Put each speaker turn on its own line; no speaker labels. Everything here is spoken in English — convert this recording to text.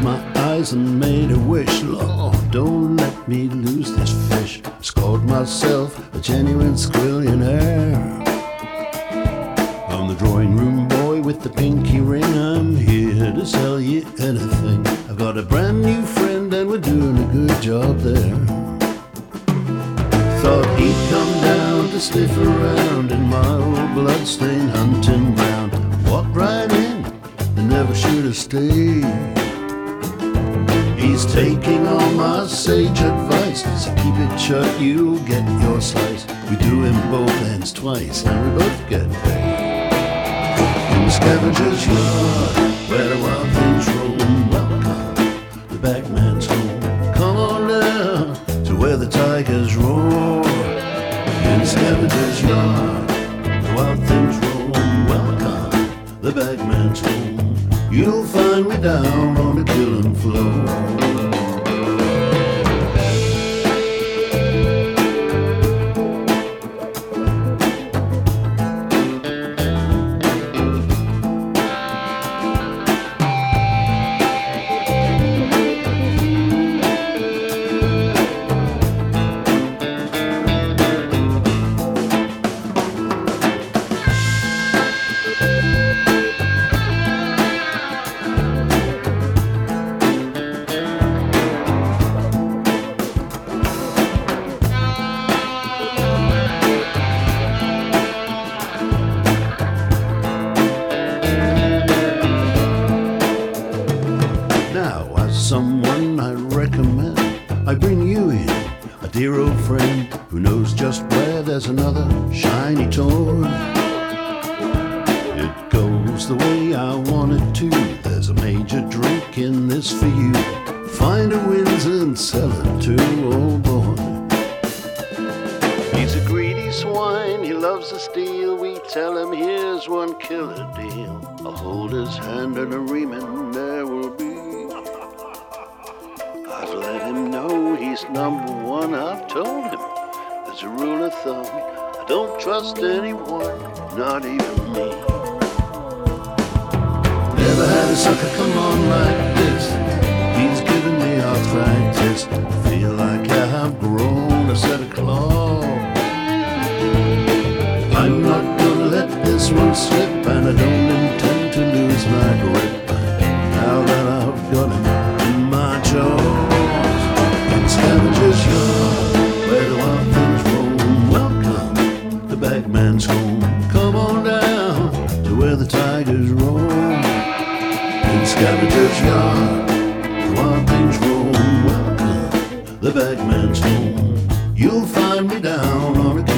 my eyes and made a wish. Lord, don't let me lose this fish. Scored myself a genuine squillionaire. I'm the drawing room boy with the pinky ring. I'm here to sell you anything. I've got a brand new friend and we're doing a good job there. Thought he'd come down to sniff around in my old bloodstained hunting ground. Walked right in and never should have stayed. He's taking all my sage advice, so keep it shut, you'll get your slice. We do him both ends twice and we both get paid. In the scavenger's yard, where the wild things roam, welcome, the bagman's home. Come on down to where the tigers roar. In the scavenger's yard, the wild things roam, welcome, the bagman's home. You'll find me down on the killing floor. Someone I recommend, I bring you in, a dear old friend who knows just where there's another shiny toy. It goes the way I want it to. There's a major drink in this for you. Find a Windsor and sell it to old boy. He's a greedy swine, he loves to steal. We tell him here's one killer deal. I'll hold his hand and a reaming there will be. I've let him know he's number one. I've told him there's a rule of thumb. I don't trust anyone, not even me. Never had a sucker come on like this. He's given me arthritis. I feel like I have grown a set of claws. I'm not gonna let this one slip, and I don't intend to lose my grip. Now that I've got him in my jaws. Scavenger's yard, where the wild things roam, welcome, the bagman's home. Come on down to where the tigers roam. In Scavenger's yard, the wild things roam, welcome, the bagman's home. You'll find me down on a